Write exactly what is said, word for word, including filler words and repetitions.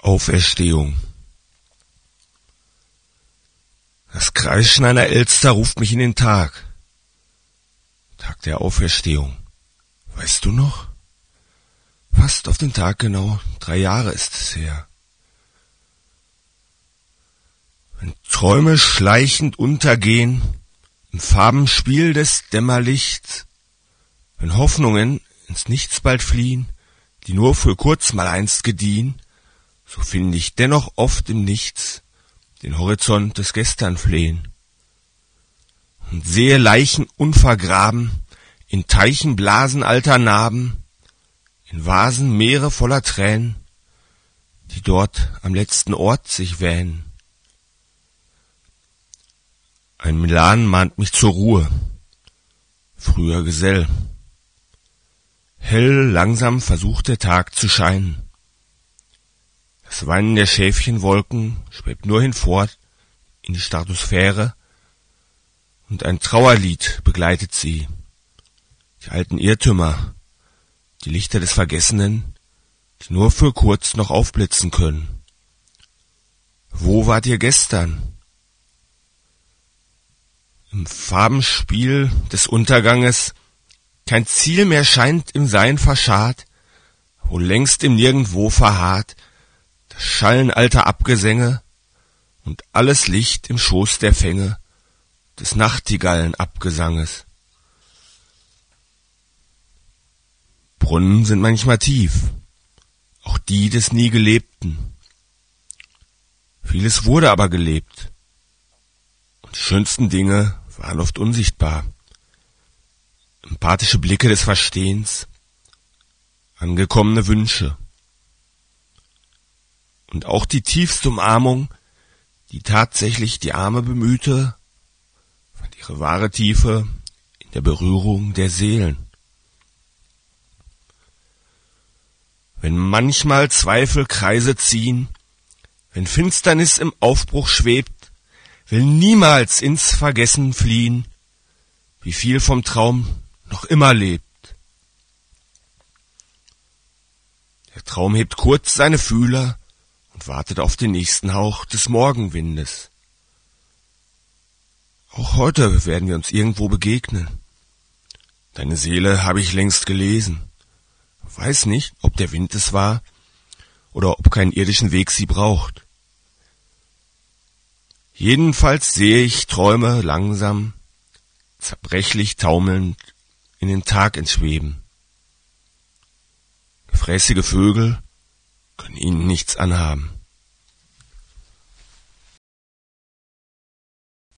Auferstehung. Das Kreischen einer Elster ruft mich in den Tag. Tag der Auferstehung. Weißt du noch? Fast auf den Tag genau, drei Jahre ist es her. Wenn Träume schleichend untergehen, im Farbenspiel des Dämmerlichts, wenn Hoffnungen ins Nichts bald fliehen, die nur für kurz mal einst gediehen, so finde ich dennoch oft im Nichts den Horizont des Gestern flehen und sehe Leichen unvergraben, in Teichen Blasen alter Narben, in Vasen Meere voller Tränen, die dort am letzten Ort sich wähnen. Ein Milan mahnt mich zur Ruhe, früher Gesell. Hell, langsam versucht der Tag zu scheinen. Das Weinen der Schäfchenwolken schwebt nur hinfort in die Stratosphäre und ein Trauerlied begleitet sie. Die alten Irrtümer, die Lichter des Vergessenen, die nur für kurz noch aufblitzen können. Wo wart ihr gestern? Im Farbenspiel des Unterganges kein Ziel mehr scheint im Sein verscharrt, wo längst im Nirgendwo verharrt das Schallen alter Abgesänge und alles Licht im Schoß der Fänge des Nachtigallenabgesanges. Brunnen sind manchmal tief, auch die des nie Gelebten. Vieles wurde aber gelebt, und die schönsten Dinge waren oft unsichtbar. Empathische Blicke des Verstehens, angekommene Wünsche. Und auch die tiefste Umarmung, die tatsächlich die Arme bemühte, fand ihre wahre Tiefe in der Berührung der Seelen. Wenn manchmal Zweifel Kreise ziehen, wenn Finsternis im Aufbruch schwebt, will niemals ins Vergessen fliehen, wie viel vom Traum noch immer lebt. Der Traum hebt kurz seine Fühler und wartet auf den nächsten Hauch des Morgenwindes. Auch heute werden wir uns irgendwo begegnen. Deine Seele habe ich längst gelesen. Weiß nicht, ob der Wind es war oder ob keinen irdischen Weg sie braucht. Jedenfalls sehe ich Träume langsam, zerbrechlich taumelnd in den Tag entschweben. Gefräßige Vögel können ihnen nichts anhaben.